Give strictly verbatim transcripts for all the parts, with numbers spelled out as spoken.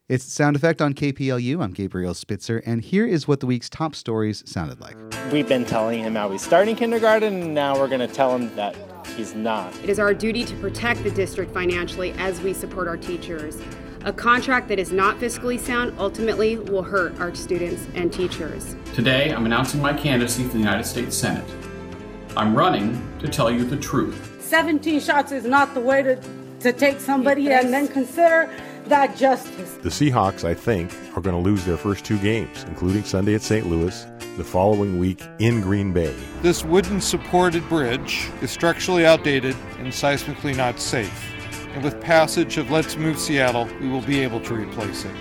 It's Sound Effect on K P L U. I'm Gabriel Spitzer, and here is what the week's top stories sounded like. We've been telling him how he's starting kindergarten, and now we're going to tell him that he's not. It is our duty to protect the district financially as we support our teachers. A contract that is not fiscally sound ultimately will hurt our students and teachers. Today, I'm announcing my candidacy for the United States Senate. I'm running to tell you the truth. seventeen shots is not the way to, to take somebody and then consider that justice. The Seahawks, I think, are going to lose their first two games, including Sunday at Saint Louis, the following week in Green Bay. This wooden supported bridge is structurally outdated and seismically not safe. And with passage of Let's Move Seattle, we will be able to replace it.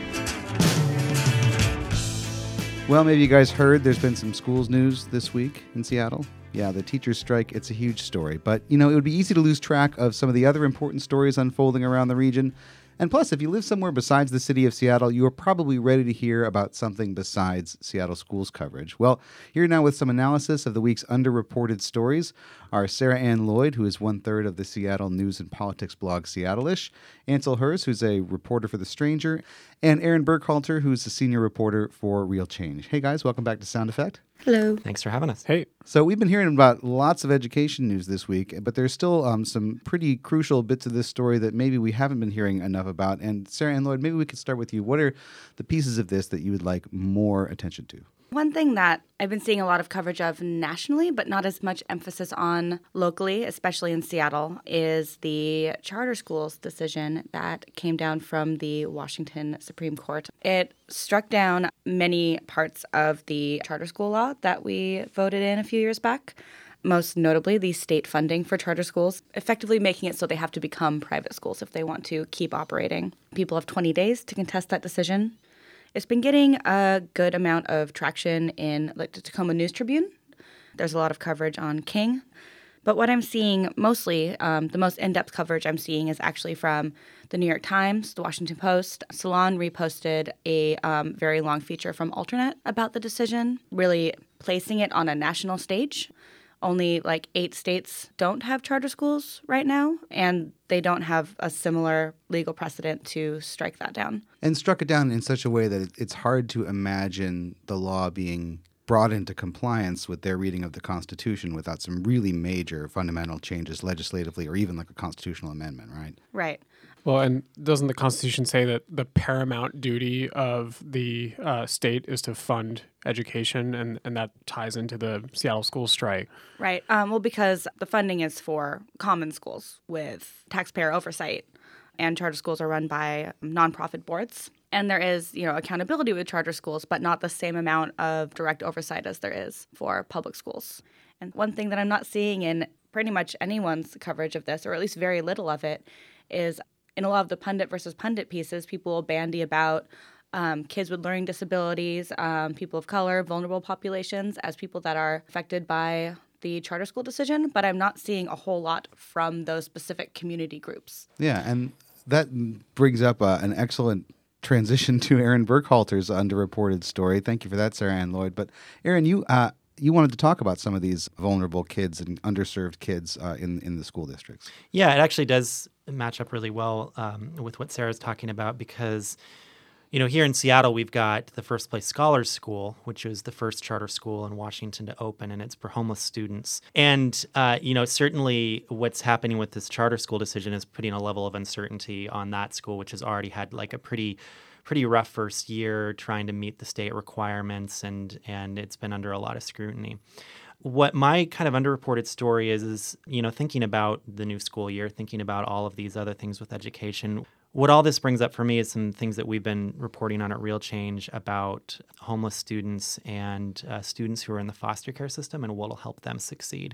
Well, maybe you guys heard there's been some schools news this week in Seattle. Yeah, the teachers' strike, it's a huge story. But, you know, it would be easy to lose track of some of the other important stories unfolding around the region. And plus, if you live somewhere besides the city of Seattle, you are probably ready to hear about something besides Seattle schools coverage. Well, here now with some analysis of the week's underreported stories are Sarah Ann Lloyd, who is one-third of the Seattle news and politics blog Seattle-ish, Ansel Hers, who's a reporter for The Stranger, and Erin Burkhalter, who's a senior reporter for Real Change. Hey, guys, welcome back to Sound Effect. Hello. Thanks for having us. Hey. So we've been hearing about lots of education news this week, but there's still um, some pretty crucial bits of this story that maybe we haven't been hearing enough about. And Sarah Ann Lloyd, maybe we could start with you. What are the pieces of this that you would like more attention to? One thing that I've been seeing a lot of coverage of nationally, but not as much emphasis on locally, especially in Seattle, is the charter schools decision that came down from the Washington Supreme Court. It struck down many parts of the charter school law that we voted in a few years back, most notably the state funding for charter schools, effectively making it so they have to become private schools if they want to keep operating. People have twenty days to contest that decision. It's been getting a good amount of traction in like the Tacoma News Tribune. There's a lot of coverage on King. But what I'm seeing mostly, um, the most in-depth coverage I'm seeing is actually from the New York Times, the Washington Post. Salon reposted a um, very long feature from Alternet about the decision, really placing it on a national stage. Only like eight states don't have charter schools right now, and they don't have a similar legal precedent to strike that down. And struck it down in such a way that it's hard to imagine the law being brought into compliance with their reading of the Constitution without some really major fundamental changes legislatively or even like a constitutional amendment, right? Right. Well, and doesn't the Constitution say that the paramount duty of the uh, state is to fund education, and, and that ties into the Seattle school strike? Right. Um, well, because the funding is for common schools with taxpayer oversight, and charter schools are run by nonprofit boards. And there is, you know, accountability with charter schools, but not the same amount of direct oversight as there is for public schools. And one thing that I'm not seeing in pretty much anyone's coverage of this, or at least very little of it, is in a lot of the pundit versus pundit pieces, people will bandy about um, kids with learning disabilities, um, people of color, vulnerable populations as people that are affected by the charter school decision, but I'm not seeing a whole lot from those specific community groups. Yeah, and that brings up uh, an excellent transition to Erin Burkhalter's underreported story. Thank you for that, Sarah Ann Lloyd. But Erin, you uh, you wanted to talk about some of these vulnerable kids and underserved kids uh, in in the school districts. Yeah, it actually does match up really well um, with what Sarah's talking about because, you know, here in Seattle, we've got the First Place Scholars School, which is the first charter school in Washington to open, and it's for homeless students. And, uh, you know, certainly what's happening with this charter school decision is putting a level of uncertainty on that school, which has already had like a pretty pretty rough first year trying to meet the state requirements, and and it's been under a lot of scrutiny. What my kind of underreported story is, is, you know, thinking about the new school year, thinking about all of these other things with education, what all this brings up for me is some things that we've been reporting on at Real Change about homeless students and uh, students who are in the foster care system and what will help them succeed.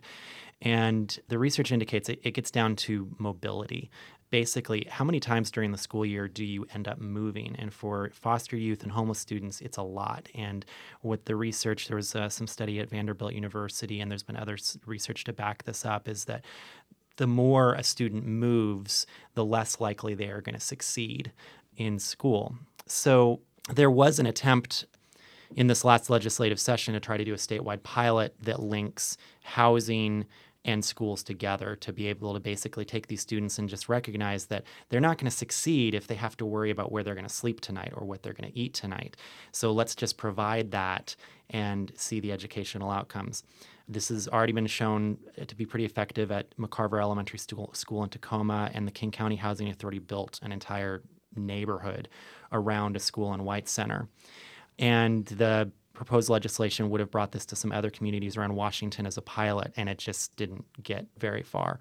And the research indicates it, it gets down to mobility. Basically, how many times during the school year do you end up moving? And for foster youth and homeless students, it's a lot. And with the research, there was uh, some study at Vanderbilt University, and there's been other s- research to back this up, is that the more a student moves, the less likely they are going to succeed in school. So there was an attempt in this last legislative session to try to do a statewide pilot that links housing and schools together to be able to basically take these students and just recognize that they're not going to succeed if they have to worry about where they're going to sleep tonight or what they're going to eat tonight. So let's just provide that and see the educational outcomes. This has already been shown to be pretty effective at McCarver Elementary School, school in Tacoma, and the King County Housing Authority built an entire neighborhood around a school in White Center. And the proposed legislation would have brought this to some other communities around Washington as a pilot, and it just didn't get very far.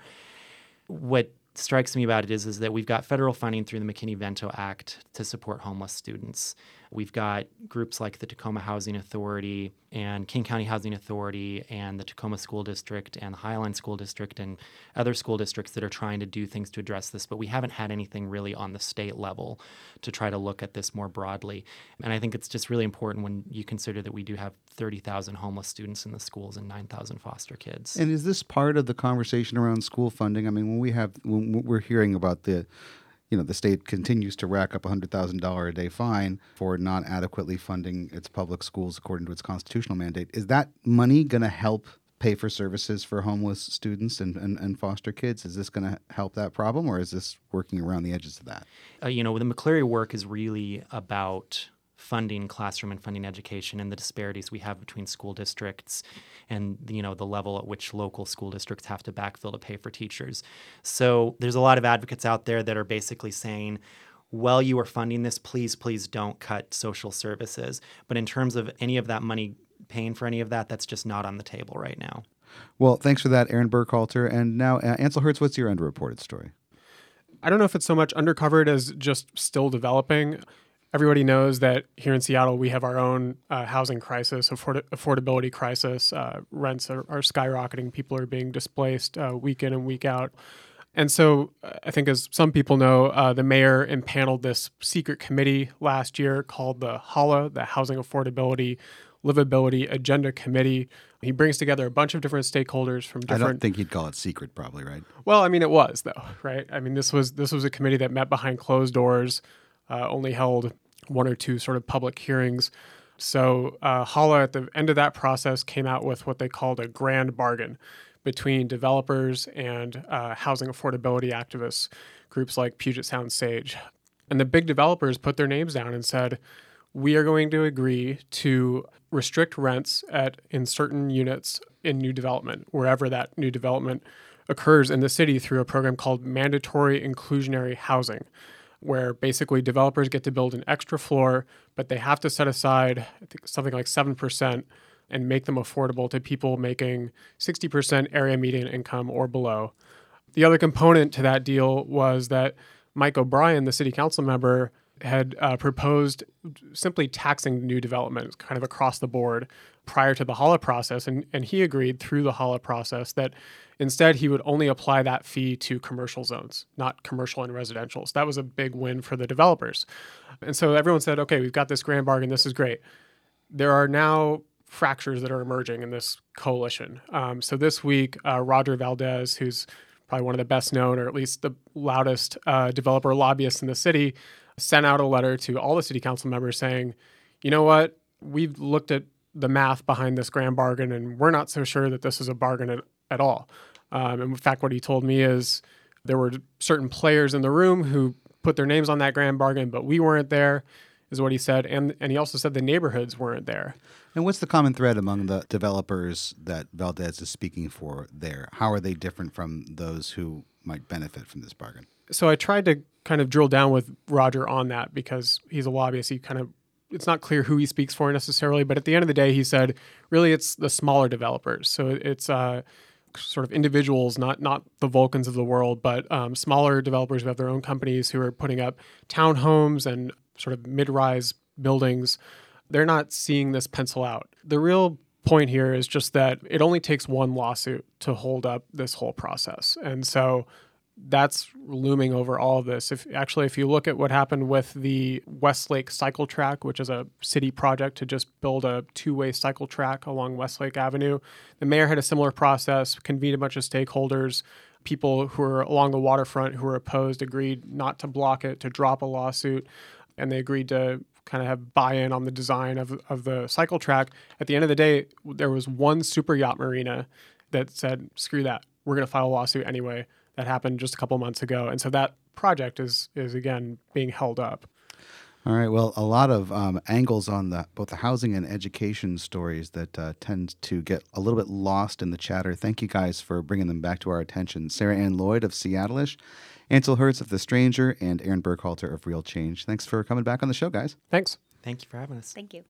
What strikes me about it is, is that we've got federal funding through the McKinney-Vento Act to support homeless students. We've got groups like the Tacoma Housing Authority and King County Housing Authority and the Tacoma School District and the Highline School District and other school districts that are trying to do things to address this, but we haven't had anything really on the state level to try to look at this more broadly. And I think it's just really important when you consider that we do have thirty thousand homeless students in the schools and nine thousand foster kids. And is this part of the conversation around school funding? I mean, when we have, when we're hearing about the, you know, the state continues to rack up a one hundred thousand dollars a day fine for not adequately funding its public schools according to its constitutional mandate. Is that money going to help pay for services for homeless students and, and, and foster kids? Is this going to help that problem, or is this working around the edges of that? Uh, you know, the McCleary work is really about funding classroom and funding education and the disparities we have between school districts and, you know, the level at which local school districts have to backfill to pay for teachers. So there's a lot of advocates out there that are basically saying, well, you are funding this, please, please don't cut social services. But in terms of any of that money paying for any of that, that's just not on the table right now. Well, thanks for that, Aaron Burkhalter. And now, uh, Ansel Hertz, what's your underreported story? I don't know if it's so much undercovered as just still developing. Everybody knows that here in Seattle, we have our own uh, housing crisis, afford- affordability crisis. Uh, rents are, are skyrocketing. People are being displaced uh, week in and week out. And so uh, I think, as some people know, uh, the mayor impaneled this secret committee last year called the HALA, the Housing Affordability Livability Agenda Committee. He brings together a bunch of different stakeholders from different... I don't think he'd call it secret, probably, right? Well, I mean, it was, though, right? I mean, this was this was a committee that met behind closed doors, uh, only held one or two sort of public hearings. So uh, HALA, at the end of that process, came out with what they called a grand bargain between developers and uh, housing affordability activists, groups like Puget Sound Sage. And the big developers put their names down and said, we are going to agree to restrict rents at in certain units in new development, wherever that new development occurs in the city, through a program called mandatory inclusionary housing, where basically developers get to build an extra floor, but they have to set aside, I think, something like seven percent and make them affordable to people making sixty percent area median income or below. The other component to that deal was that Mike O'Brien, the city council member, had uh, proposed simply taxing new development kind of across the board prior to the HALA process. And, and he agreed through the HALA process that instead he would only apply that fee to commercial zones, not commercial and residential. So that was a big win for the developers. And so everyone said, okay, we've got this grand bargain. This is great. There are now fractures that are emerging in this coalition. Um, so this week, uh, Roger Valdez, who's probably one of the best known, or at least the loudest uh, developer lobbyist in the city, sent out a letter to all the city council members saying, you know what, we've looked at the math behind this grand bargain, and we're not so sure that this is a bargain at, at all. Um, and in fact, what he told me is there were certain players in the room who put their names on that grand bargain, but we weren't there, is what he said. And, and he also said the neighborhoods weren't there. And what's the common thread among the developers that Valdez is speaking for there? How are they different from those who might benefit from this bargain? So I tried to kind of drill down with Roger on that because he's a lobbyist. He kind of, it's not clear who he speaks for necessarily, but at the end of the day, he said, really, it's the smaller developers. So it's uh, sort of individuals, not not the Vulcans of the world, but um, smaller developers who have their own companies who are putting up townhomes and sort of mid-rise buildings. They're not seeing this pencil out. The real point here is just that it only takes one lawsuit to hold up this whole process. And so that's looming over all of this. If actually, if you look at what happened with the Westlake Cycle Track, which is a city project to just build a two-way cycle track along Westlake Avenue, the mayor had a similar process, convened a bunch of stakeholders. People who are along the waterfront who were opposed agreed not to block it, to drop a lawsuit, and they agreed to kind of have buy-in on the design of, of the cycle track. At the end of the day, there was one super yacht marina that said, screw that. we're going to file a lawsuit anyway. That happened just a couple months ago. And so that project is, is again, being held up. All right. Well, a lot of um, angles on the both the housing and education stories that uh, tend to get a little bit lost in the chatter. Thank you guys for bringing them back to our attention. Sarah Ann Lloyd of Seattle-ish, Ansel Hertz of The Stranger, and Aaron Burkhalter of Real Change. Thanks for coming back on the show, guys. Thanks. Thank you for having us. Thank you.